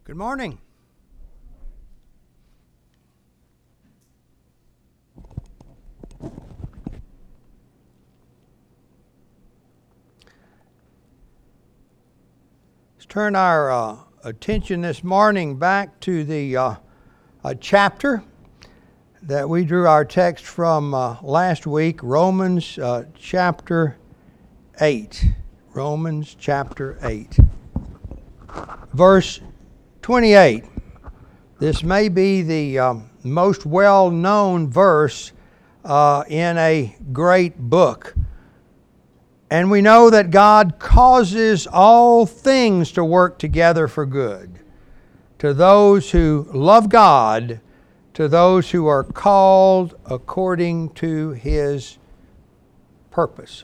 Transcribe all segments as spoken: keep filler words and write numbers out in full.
Good morning. Let's turn our uh, attention this morning back to the uh, a chapter that we drew our text from uh, last week, Romans uh, chapter eight. Romans chapter eight. Verse twenty-eight. This may be the um, most well-known verse uh, in a great book. And we know that God causes all things to work together for good, to those who love God, to those who are called according to His purpose.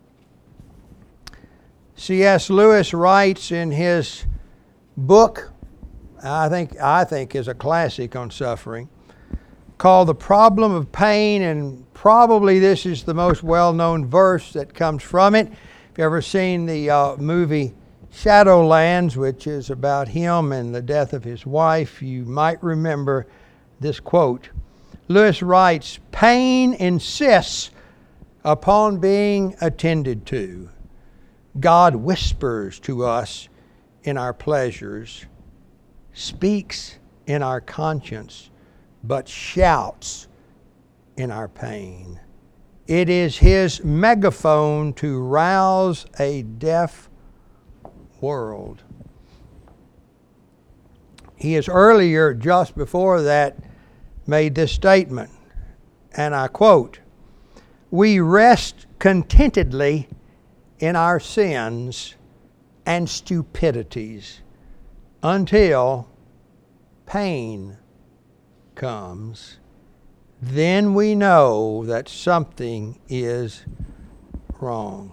C S Lewis writes in his book, I think I think is a classic on suffering, called The Problem of Pain, and probably this is the most well-known verse that comes from it. If you've ever seen the uh, movie Shadowlands, which is about him and the death of his wife, you might remember this quote. Lewis writes, "Pain insists upon being attended to. God whispers to us in our pleasures, speaks in our conscience, but shouts in our pain. It is His megaphone to rouse a deaf world." He has earlier, just before that, made this statement, and I quote, "We rest contentedly in our sins and stupidities until pain comes. Then we know that something is wrong."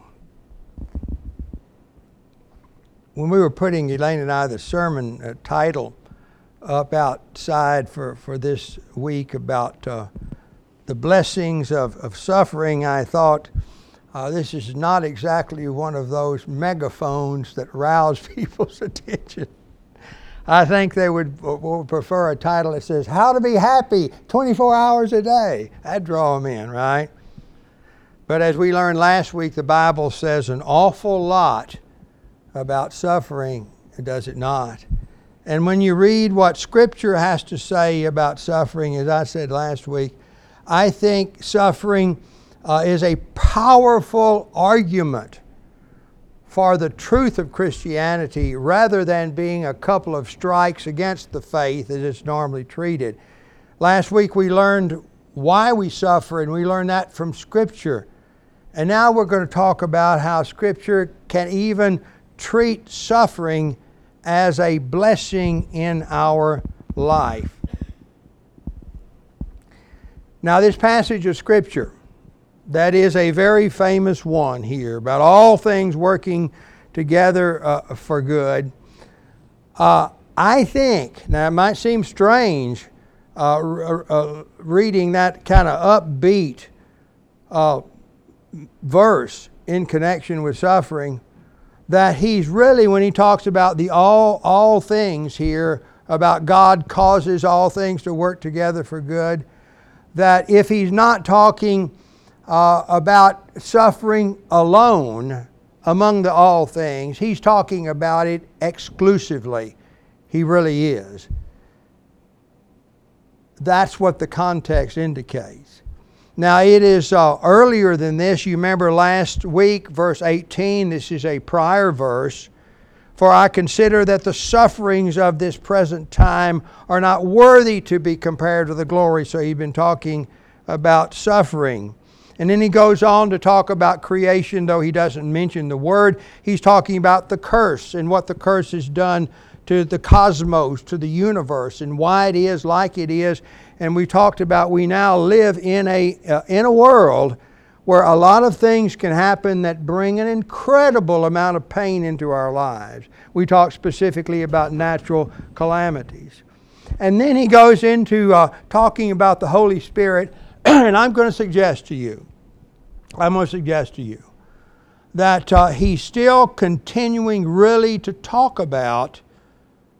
When we were putting, Elaine and I, the sermon uh, title up outside for, for this week about uh, the blessings of, of suffering, I thought, Uh, this is not exactly one of those megaphones that rouse people's attention. I think they would, would prefer a title that says, "How to be happy twenty-four hours a day." That'd draw them in, right? But as we learned last week, the Bible says an awful lot about suffering, does it not? And when you read what Scripture has to say about suffering, as I said last week, I think suffering Uh, is a powerful argument for the truth of Christianity rather than being a couple of strikes against the faith as it's normally treated. Last week we learned why we suffer, and we learned that from Scripture. And now we're going to talk about how Scripture can even treat suffering as a blessing in our life. Now, this passage of Scripture, that is a very famous one here, about all things working together uh, for good. Uh, I think, now it might seem strange uh, uh, reading that kind of upbeat uh, verse in connection with suffering, that he's really, when he talks about the all, all things here, about God causes all things to work together for good, that if he's not talking Uh, about suffering alone among the all things, he's talking about it exclusively. He really is. That's what the context indicates. Now it is uh, earlier than this. You remember last week, verse eighteen, this is a prior verse. "For I consider that the sufferings of this present time are not worthy to be compared to the glory." So he's been talking about suffering. And then he goes on to talk about creation, though he doesn't mention the word. He's talking about the curse and what the curse has done to the cosmos, to the universe, and why it is like it is. And we talked about we now live in a uh, in a world where a lot of things can happen that bring an incredible amount of pain into our lives. We talked specifically about natural calamities. And then he goes into uh, talking about the Holy Spirit. And I'm going to suggest to you, I'm going to suggest to you that uh, he's still continuing really to talk about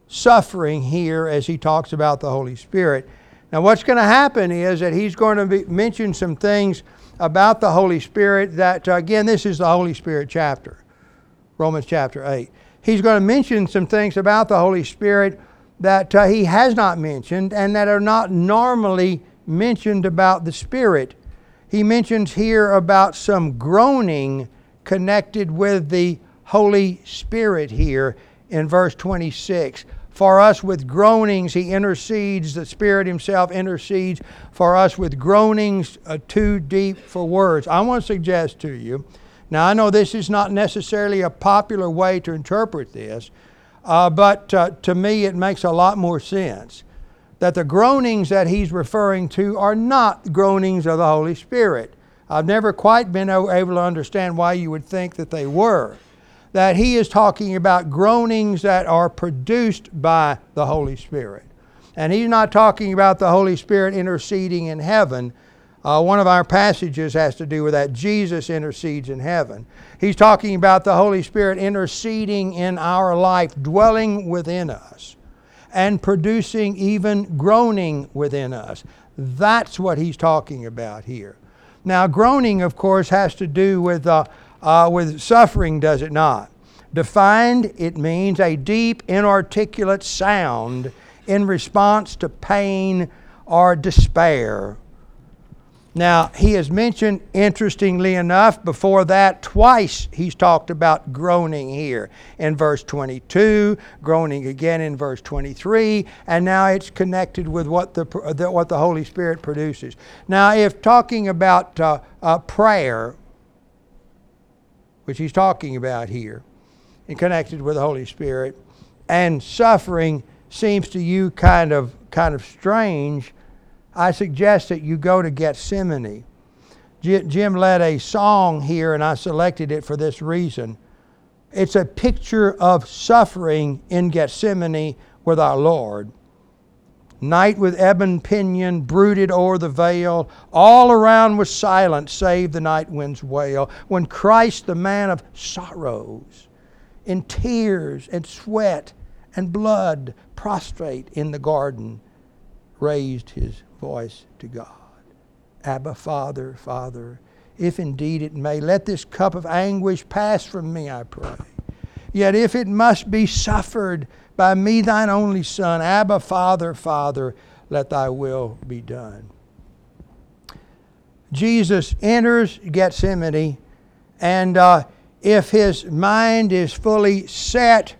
suffering here as he talks about the Holy Spirit. Now what's going to happen is that he's going to be, mention some things about the Holy Spirit that, uh, again, this is the Holy Spirit chapter, Romans chapter eight. He's going to mention some things about the Holy Spirit that uh, he has not mentioned and that are not normally mentioned about the Spirit. He mentions here about some groaning connected with the Holy Spirit here in verse twenty-six. For us with groanings he intercedes, the Spirit himself intercedes for us with groanings uh, too deep for words. I want to suggest to you, now I know this is not necessarily a popular way to interpret this, uh, but uh, to me it makes a lot more sense. That the groanings that he's referring to are not groanings of the Holy Spirit. I've never quite been able to understand why you would think that they were. That he is talking about groanings that are produced by the Holy Spirit. And he's not talking about the Holy Spirit interceding in heaven. Uh, one of our passages has to do with that. Jesus intercedes in heaven. He's talking about the Holy Spirit interceding in our life, dwelling within us, and producing even groaning within us. That's what he's talking about here. Now, groaning, of course, has to do with uh, uh, with suffering, does it not? Defined, it means a deep, inarticulate sound in response to pain or despair. Now, he has mentioned, interestingly enough, before that, twice he's talked about groaning here. In verse twenty-two, groaning again in verse twenty-three, and now it's connected with what the, the what the Holy Spirit produces. Now, if talking about uh, uh, prayer, which he's talking about here, and connected with the Holy Spirit, and suffering seems to you kind of kind of strange, I suggest that you go to Gethsemane. Jim led a song here, and I selected it for this reason. It's a picture of suffering in Gethsemane with our Lord. Night with ebon pinion brooded o'er the vale. All around was silent, save the night wind's wail. When Christ, the man of sorrows, in tears and sweat and blood, prostrate in the garden, raised his voice to God. Abba, Father, Father, if indeed it may, let this cup of anguish pass from me, I pray. Yet if it must be suffered by me, thine only Son, Abba, Father, Father, let thy will be done. Jesus enters Gethsemane, and uh, if his mind is fully set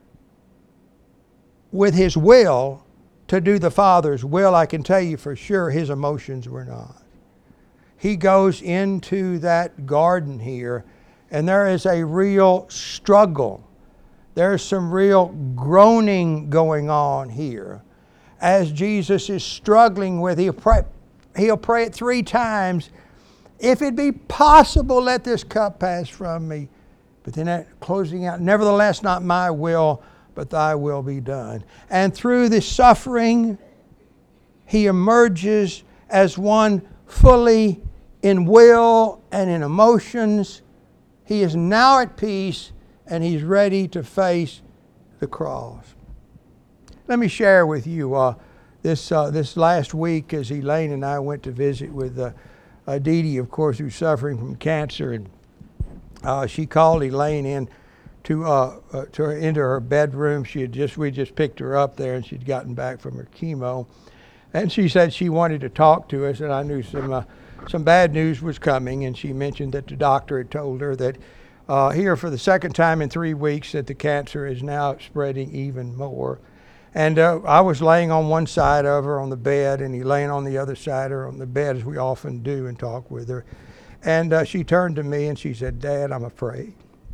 with his will to do the Father's will, I can tell you for sure his emotions were not. He goes into that garden here, and there is a real struggle. There's some real groaning going on here. As Jesus is struggling with, he'll pray, he'll pray it three times. If it be possible, let this cup pass from me. But then at closing out, nevertheless, not my will, but thy will be done. And through this suffering, he emerges as one fully in will and in emotions. He is now at peace, and he's ready to face the cross. Let me share with you uh, this uh, this last week as Elaine and I went to visit with uh, uh, Dee Dee, of course, who's suffering from cancer, and uh, she called Elaine in to uh, uh, to her into her bedroom. She had just we just picked her up there, and she'd gotten back from her chemo, and she said she wanted to talk to us, and I knew some uh, some bad news was coming, and she mentioned that the doctor had told her that uh, here for the second time in three weeks that the cancer is now spreading even more. And uh, I was laying on one side of her on the bed, and he laying on the other side of her on the bed, as we often do and talk with her. And uh, she turned to me and she said, "Dad, I'm afraid."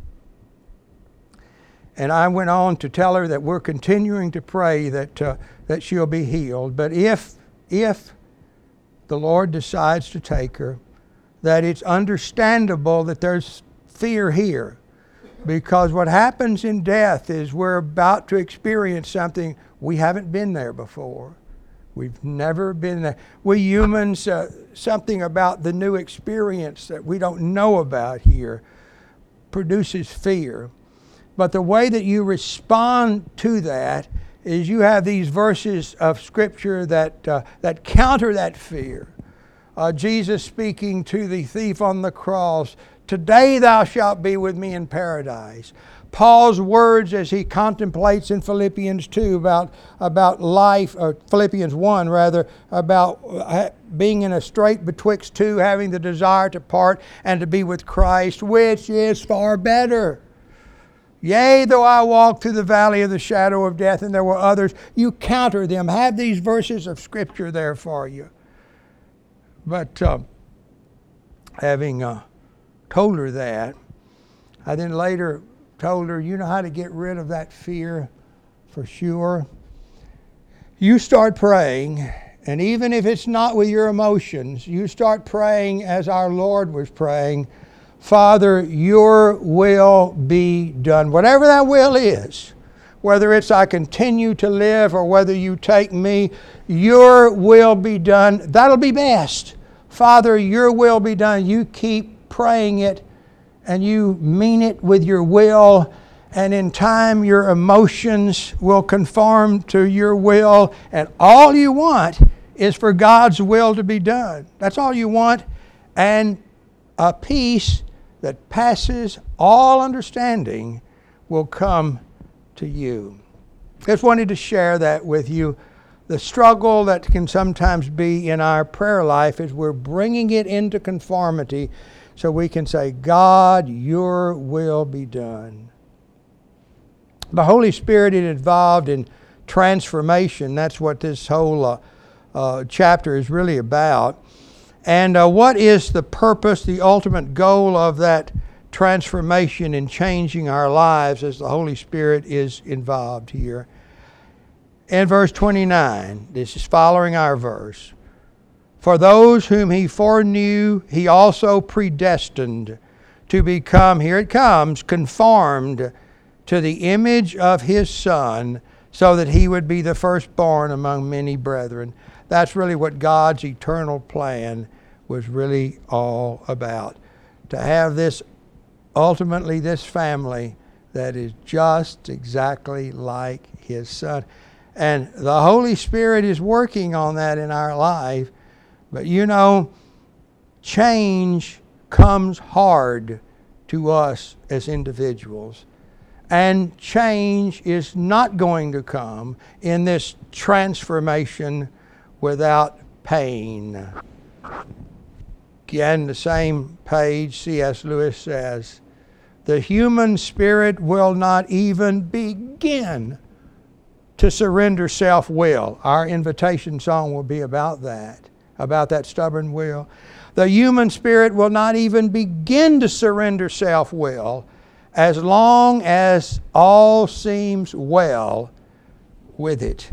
And I went on to tell her that we're continuing to pray that uh, that she'll be healed. But if if the Lord decides to take her, that it's understandable that there's fear here. Because what happens in death is we're about to experience something we haven't been there before. We've never been there. We humans, uh, something about the new experience that we don't know about here produces fear. But the way that you respond to that is you have these verses of Scripture that, uh, that counter that fear. Uh, Jesus speaking to the thief on the cross, "Today thou shalt be with me in paradise." Paul's words as he contemplates in Philippians two about, about life, or Philippians one rather, about being in a strait betwixt two, having the desire to part and to be with Christ, which is far better. Yea, though I walk through the valley of the shadow of death, and there were others, you counter them. Have these verses of Scripture there for you. But uh, having uh, told her that, I then later told her, you know how to get rid of that fear for sure? You start praying, and even if it's not with your emotions, you start praying as our Lord was praying, "Father, your will be done." Whatever that will is, whether it's I continue to live or whether you take me, your will be done. That'll be best. Father, your will be done. You keep praying it and you mean it with your will, and in time your emotions will conform to your will, and all you want is for God's will to be done. That's all you want, and a peace that passes all understanding will come to you. Just wanted to share that with you. The struggle that can sometimes be in our prayer life is we're bringing it into conformity so we can say, "God, your will be done." The Holy Spirit is involved in transformation. That's what this whole uh, uh, chapter is really about. And uh, what is the purpose, the ultimate goal of that transformation in changing our lives as the Holy Spirit is involved here? In verse twenty-nine, this is following our verse. "For those whom he foreknew, he also predestined to become," here it comes, "conformed to the image of his Son, so that he would be the firstborn among many brethren." That's really what God's eternal plan was really all about. To have this, ultimately this family that is just exactly like his Son. And the Holy Spirit is working on that in our life. But you know, change comes hard to us as individuals. And change is not going to come in this transformation without pain. Again, the same page, C S Lewis says, "The human spirit will not even begin to surrender self-will." Our invitation song will be about that, about that stubborn will. The human spirit will not even begin to surrender self-will as long as all seems well with it.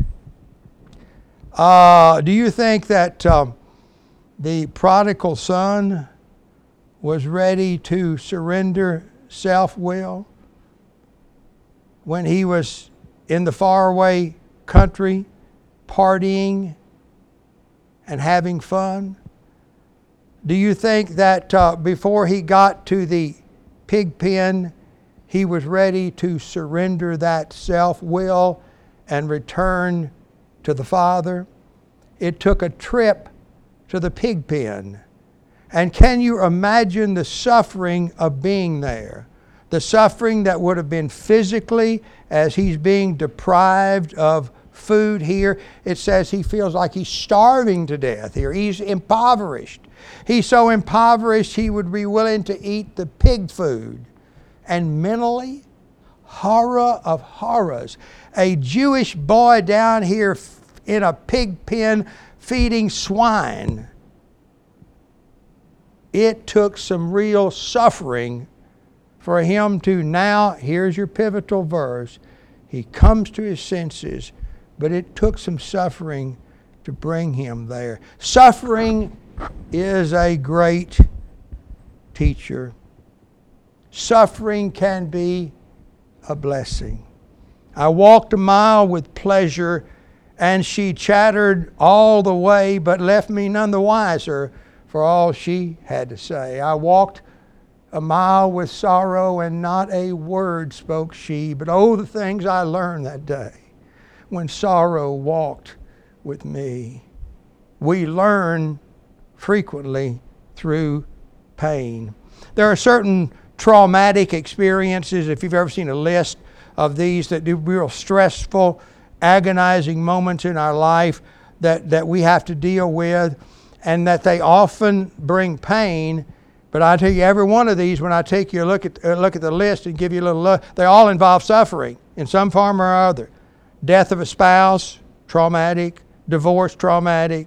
Uh, do you think that um, the prodigal son was ready to surrender self-will when he was in the faraway country partying and having fun? Do you think that uh, before he got to the pig pen, he was ready to surrender that self-will and return to the Father? It took a trip to the pig pen. And can you imagine the suffering of being there? The suffering that would have been physically as he's being deprived of food here. It says he feels like he's starving to death here. He's impoverished. He's so impoverished he would be willing to eat the pig food. And mentally, horror of horrors. A Jewish boy down here in a pig pen feeding swine. It took some real suffering for him to now, here's your pivotal verse, he comes to his senses, but it took some suffering to bring him there. Suffering is a great teacher. Suffering can be a blessing. I walked a mile with pleasure, and she chattered all the way, but left me none the wiser for all she had to say. I walked a mile with sorrow, and not a word spoke she, but oh, the things I learned that day when sorrow walked with me. We learn frequently through pain. There are certain traumatic experiences, if you've ever seen a list of these, that do real stressful, agonizing moments in our life that, that we have to deal with, and that they often bring pain. But I tell you, every one of these, when I take you a look at, uh, look at the list and give you a little look, they all involve suffering in some form or other. Death of a spouse, traumatic. Divorce, traumatic.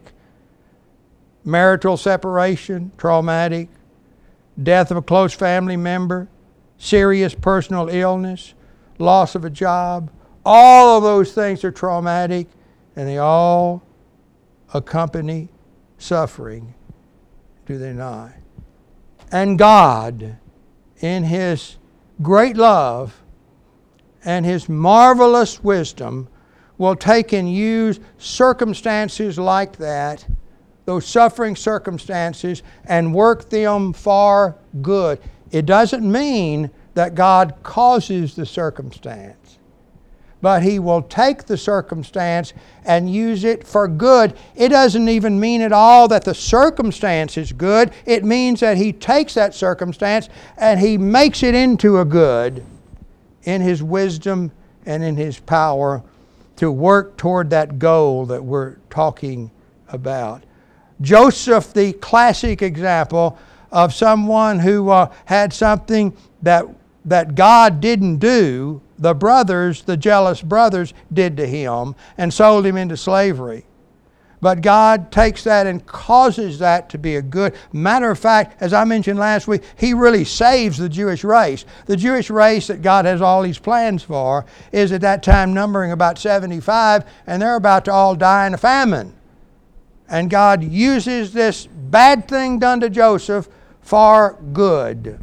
Marital separation, traumatic. Death of a close family member. Serious personal illness. Loss of a job. All of those things are traumatic, and they all accompany suffering, do they not? And God, in His great love and His marvelous wisdom, will take and use circumstances like that, those suffering circumstances, and work them for good. It doesn't mean that God causes the circumstance, but He will take the circumstance and use it for good. It doesn't even mean at all that the circumstance is good. It means that He takes that circumstance and He makes it into a good in His wisdom and in His power to work toward that goal that we're talking about. Joseph, the classic example of someone who uh, had something that that God didn't do, the brothers, the jealous brothers, did to him and sold him into slavery. But God takes that and causes that to be a good. Matter of fact, as I mentioned last week, He really saves the Jewish race. The Jewish race that God has all these plans for is at that time numbering about seventy-five, and they're about to all die in a famine. And God uses this bad thing done to Joseph for good.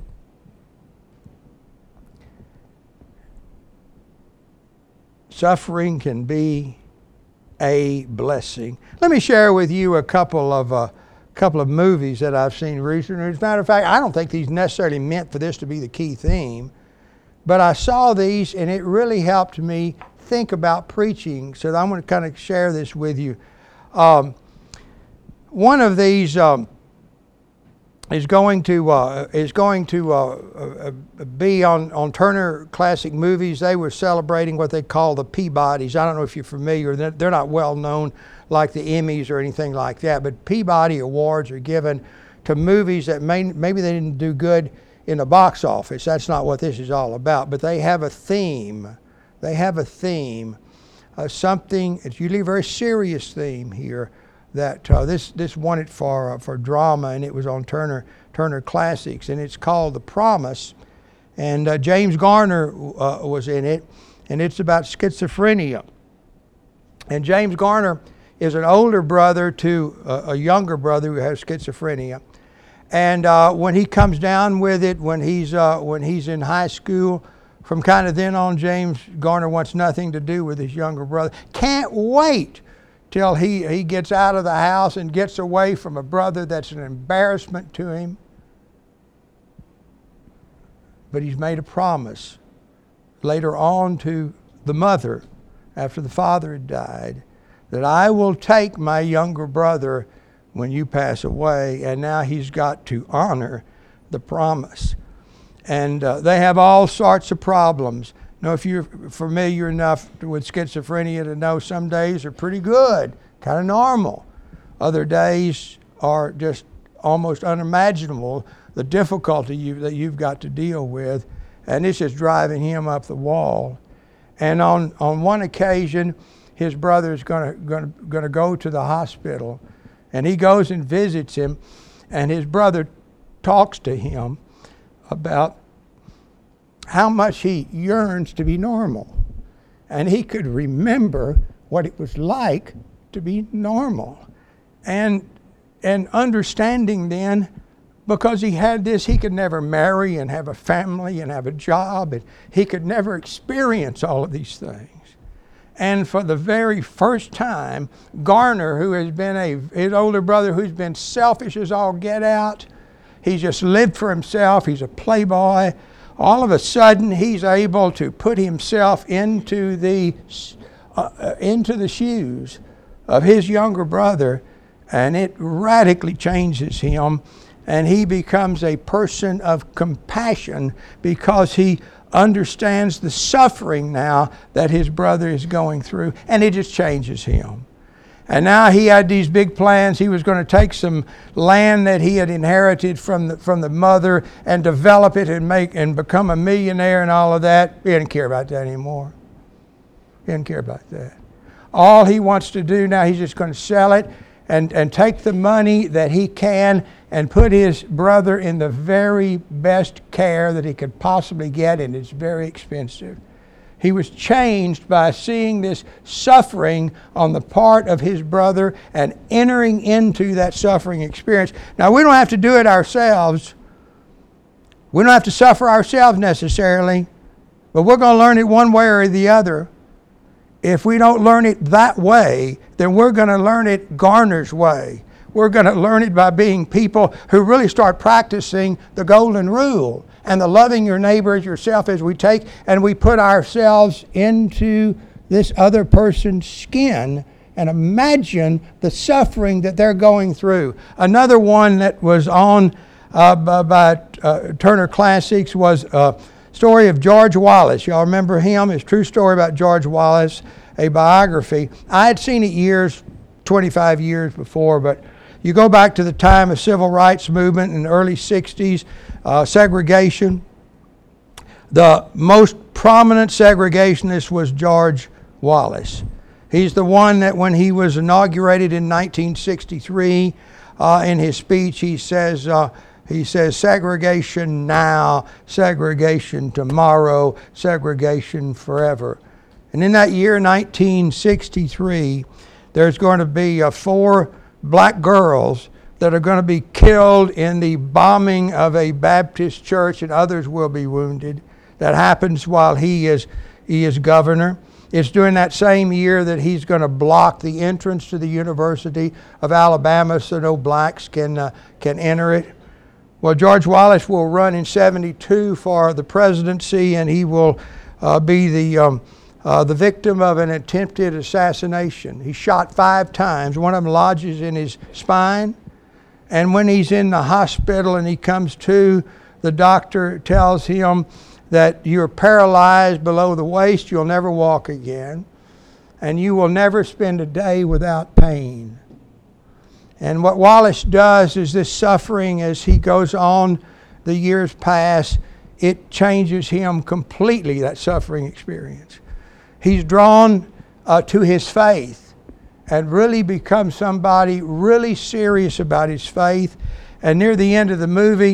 Suffering can be a blessing. Let me share with you a couple of uh, couple of movies that I've seen recently. As a matter of fact, I don't think these necessarily meant for this to be the key theme, but I saw these and it really helped me think about preaching. So I'm going to kind of share this with you. Um, one of these um, is going to uh, is going to uh, uh, be on, on Turner Classic Movies. They were celebrating what they call the Peabodys. I don't know if you're familiar. They're, they're not well known like the Emmys or anything like that, but Peabody Awards are given to movies that may, maybe they didn't do good in the box office. That's not what this is all about, but they have a theme. They have a theme, uh, something, it's usually a very serious theme here, that uh, this this won it for uh, for drama, and it was on Turner Turner Classics, and it's called The Promise, and uh, James Garner uh, was in it, and it's about schizophrenia. And James Garner is an older brother to a, a younger brother who has schizophrenia, and uh, when he comes down with it, when he's uh, when he's in high school, from kind of then on, James Garner wants nothing to do with his younger brother. Can't wait till he, he gets out of the house and gets away from a brother that's an embarrassment to him. But he's made a promise later on to the mother, after the father had died, that I will take my younger brother when you pass away. And now he's got to honor the promise. And uh, they have all sorts of problems. Now, if you're familiar enough with schizophrenia to know some days are pretty good, kind of normal. Other days are just almost unimaginable, the difficulty you, that you've got to deal with. And it's just driving him up the wall. And on, on one occasion, his brother is going to going to going to go to the hospital. And he goes and visits him. And his brother talks to him about how much he yearns to be normal. And he could remember what it was like to be normal. And and understanding then, because he had this, he could never marry and have a family and have a job, and he could never experience all of these things. And for the very first time, Garner, who has been a, his older brother who's been selfish as all get out, he's just lived for himself, he's a playboy, all of a sudden he's able to put himself into the uh, into the shoes of his younger brother, and it radically changes him, and he becomes a person of compassion because he understands the suffering now that his brother is going through, and it just changes him. And now he had these big plans. He was going to take some land that he had inherited from the, from the mother and develop it and make and become a millionaire and all of that. He didn't care about that anymore. He didn't care about that. All he wants to do now, he's just going to sell it and, and take the money that he can and put his brother in the very best care that he could possibly get, and it's very expensive. He was changed by seeing this suffering on the part of his brother and entering into that suffering experience. Now, we don't have to do it ourselves. We don't have to suffer ourselves necessarily, but we're going to learn it one way or the other. If we don't learn it that way, then we're going to learn it Garner's way. We're going to learn it by being people who really start practicing the golden rule and the loving your neighbor as yourself, as we take and we put ourselves into this other person's skin and imagine the suffering that they're going through. Another one that was on uh, by, by uh, Turner Classics was a story of George Wallace. Y'all remember him? His true story about George Wallace, a biography. I had seen it years, twenty-five years before, but you go back to the time of civil rights movement in the early sixties, uh, segregation. The most prominent segregationist was George Wallace. He's the one that when he was inaugurated in nineteen sixty-three, uh, in his speech, he says, uh, he says, segregation now, segregation tomorrow, segregation forever. And in that year, nineteen sixty-three, there's going to be uh, four black girls that are going to be killed in the bombing of a Baptist church, and others will be wounded. That happens while he is he is governor. It's during that same year that he's going to block the entrance to the University of Alabama so no blacks can uh, can enter it. Well, George Wallace will run in seventy-two for the presidency, and he will uh, be the um, Uh, the victim of an attempted assassination. He's shot five times. One of them lodges in his spine. And when he's in the hospital and he comes to, the doctor tells him that you're paralyzed below the waist, you'll never walk again, and you will never spend a day without pain. And what Wallace does is this suffering, as he goes on, the years pass, it changes him completely, that suffering experience. He's drawn uh, to his faith and really becomes somebody really serious about his faith. And near the end of the movie,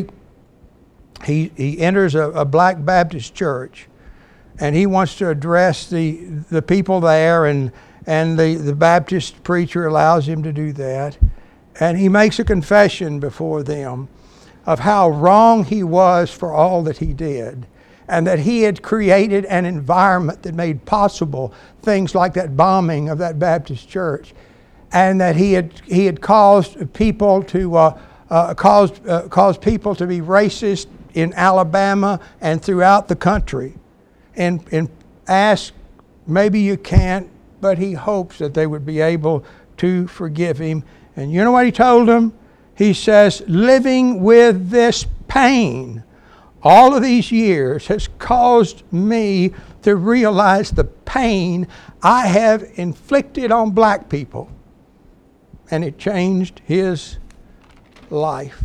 he, he enters a, a black Baptist church, and he wants to address the, the people there, and, and the, the Baptist preacher allows him to do that. And he makes a confession before them of how wrong he was for all that he did, and that he had created an environment that made possible things like that bombing of that Baptist church, and that he had he had caused people to uh, uh, caused uh, caused people to be racist in Alabama and throughout the country, and and asked, maybe you can't, but he hopes that they would be able to forgive him. And you know what he told them? He says, living with this pain all of these years has caused me to realize the pain I have inflicted on black people. And it changed his life.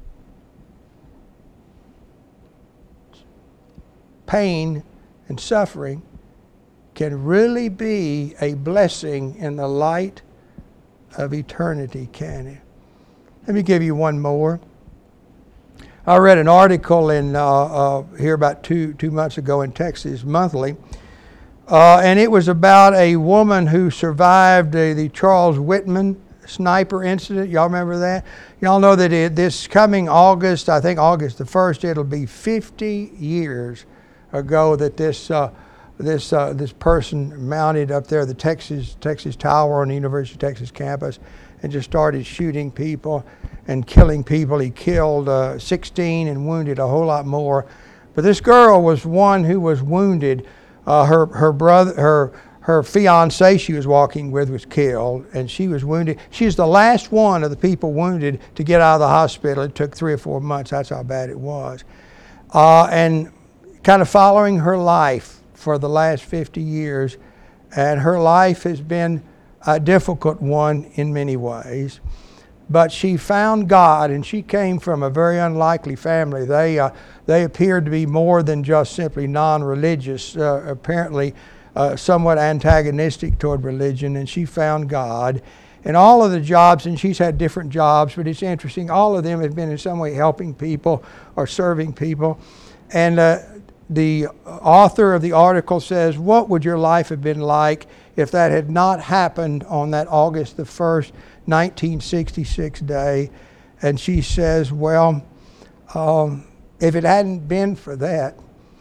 Pain and suffering can really be a blessing in the light of eternity, can it? Let me give you one more. I read an article in uh, uh, here about two two months ago in Texas Monthly, uh, and it was about a woman who survived uh, the Charles Whitman sniper incident. Y'all remember that? Y'all know that it, this coming August, I think August the first, it'll be fifty years ago that this uh, this uh, this person mounted up there the Texas Texas Tower on the University of Texas campus and just started shooting people and killing people. He killed uh, sixteen and wounded a whole lot more. But this girl was one who was wounded. Uh, her her brother her her fiance she was walking with was killed, and she was wounded. She was the last one of the people wounded to get out of the hospital. It took three or four months. That's how bad it was. Uh, and kind of following her life for the last fifty years, and her life has been a difficult one in many ways. But she found God, and she came from a very unlikely family. They uh, they appeared to be more than just simply non-religious, uh, apparently uh, somewhat antagonistic toward religion, and she found God. And all of the jobs, and she's had different jobs, but it's interesting, all of them have been in some way helping people or serving people. And uh, the author of the article says, what would your life have been like if that had not happened on that August the first, nineteen sixty-six day? And she says, well, um, if it hadn't been for that,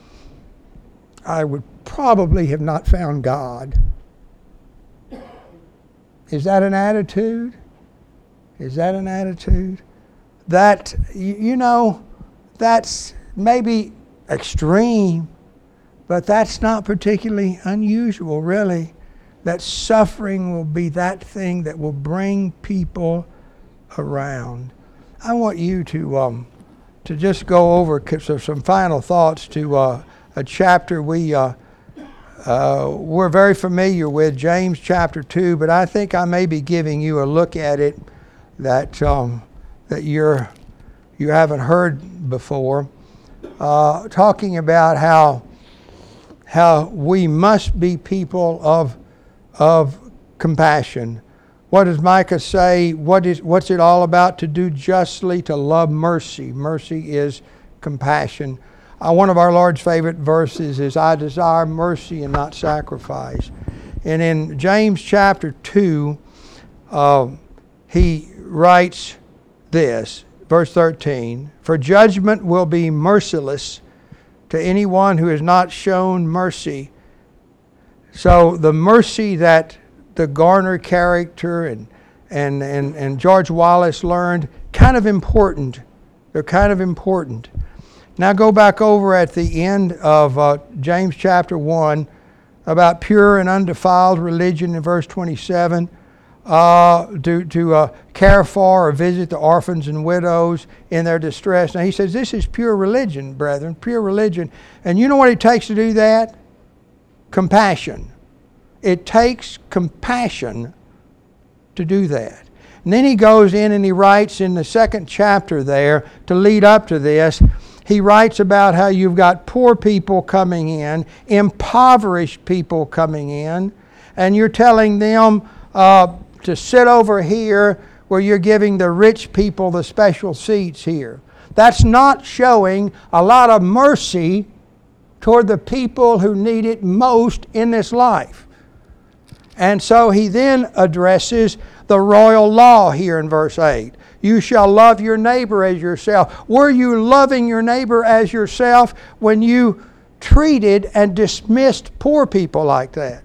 I would probably have not found God. Is that an attitude? Is that an attitude? That, you, you know, that's maybe extreme, but that's not particularly unusual, really. That suffering will be that thing that will bring people around. I want you to um, to just go over some final thoughts to uh, a chapter we uh, uh, we're very familiar with, James chapter two, but I think I may be giving you a look at it that um, that you're you haven't heard before. Uh, talking about how how we must be people of of compassion. What does Micah say? What is what's it all about? To do justly, to love mercy. Mercy is compassion. Uh, one of our Lord's favorite verses is, I desire mercy and not sacrifice. And in James chapter two, uh, he writes this, verse thirteen, for judgment will be merciless to anyone who has not shown mercy. So the mercy that the Garner character and, and, and, and George Wallace learned, kind of important. They're kind of important. Now go back over at the end of uh, James chapter one about pure and undefiled religion in verse twenty-seven. Uh, to, to uh, care for or visit the orphans and widows in their distress. Now he says this is pure religion, brethren, pure religion. And you know what it takes to do that? Compassion. It takes compassion to do that. And then he goes in and he writes in the second chapter there, to lead up to this, he writes about how you've got poor people coming in, impoverished people coming in, and you're telling them uh, to sit over here where you're giving the rich people the special seats here. That's not showing a lot of mercy toward the people who need it most in this life. And so he then addresses the royal law here in verse eight. You shall love your neighbor as yourself. Were you loving your neighbor as yourself when you treated and dismissed poor people like that?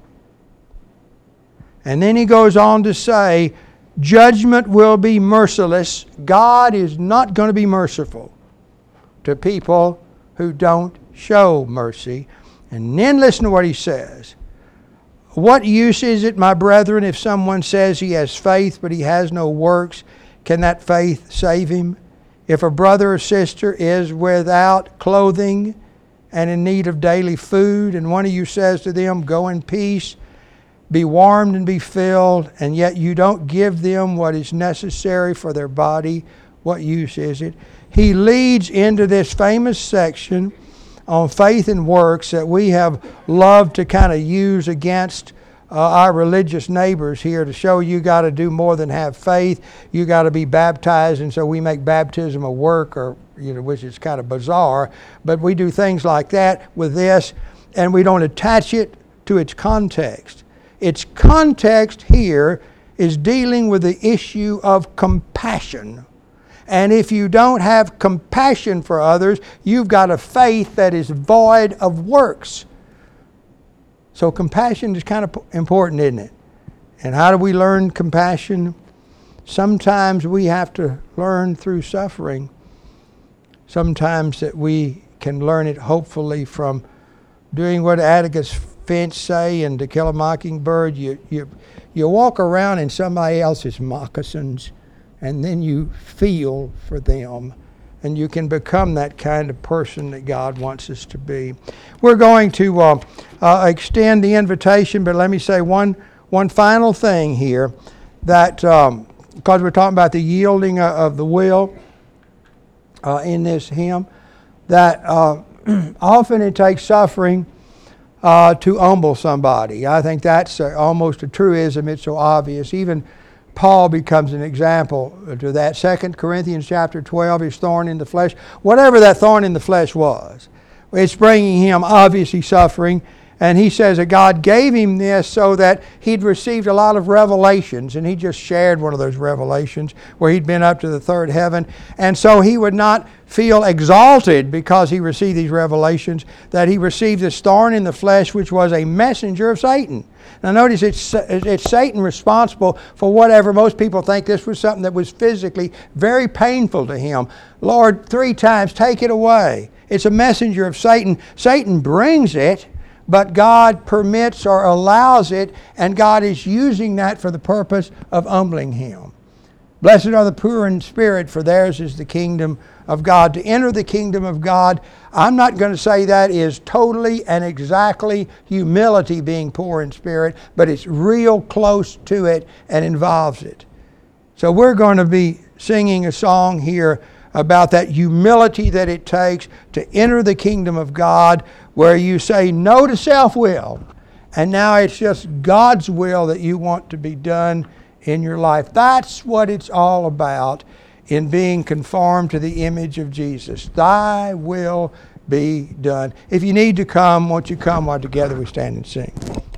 And then he goes on to say, judgment will be merciless. God is not going to be merciful to people who don't show mercy. And then listen to what he says. What use is it, my brethren, if someone says he has faith but he has no works? Can that faith save him? If a brother or sister is without clothing and in need of daily food, and one of you says to them, go in peace, be warmed and be filled, and yet you don't give them what is necessary for their body, what use is it? He leads into this famous section on faith and works that we have loved to kind of use against uh, our religious neighbors here to show you got to do more than have faith. You got to be baptized, and so we make baptism a work, or you know, which is kind of bizarre. But we do things like that with this, and we don't attach it to its context. Its context here is dealing with the issue of compassion. And if you don't have compassion for others, you've got a faith that is void of works. So compassion is kind of important, isn't it? And how do we learn compassion? Sometimes we have to learn through suffering. Sometimes that we can learn it hopefully from doing what Atticus Finch say in To Kill a Mockingbird, you, you, you walk around in somebody else's moccasins, and then you feel for them. And you can become that kind of person that God wants us to be. We're going to uh, uh, extend the invitation, but let me say one one final thing here, that um, because we're talking about the yielding of the will uh, in this hymn, that uh, often it takes suffering uh, to humble somebody. I think that's uh, almost a truism. It's so obvious. Even Paul becomes an example to that. Second Corinthians chapter twelve, his thorn in the flesh. Whatever that thorn in the flesh was, it's bringing him obviously suffering. And he says that God gave him this so that he'd received a lot of revelations. And he just shared one of those revelations where he'd been up to the third heaven. And so he would not feel exalted because he received these revelations, that he received this thorn in the flesh, which was a messenger of Satan. Now notice it's, it's Satan responsible for whatever. Most people think this was something that was physically very painful to him. Lord, three times, take it away. It's a messenger of Satan. Satan brings it, but God permits or allows it, and God is using that for the purpose of humbling him. Blessed are the poor in spirit, for theirs is the kingdom of God. To enter the kingdom of God, I'm not going to say that is totally and exactly humility, being poor in spirit, but it's real close to it and involves it. So we're going to be singing a song here about that humility that it takes to enter the kingdom of God, where you say no to self-will, and now it's just God's will that you want to be done in your life. That's what it's all about in being conformed to the image of Jesus. Thy will be done. If you need to come, won't you come while together we stand and sing?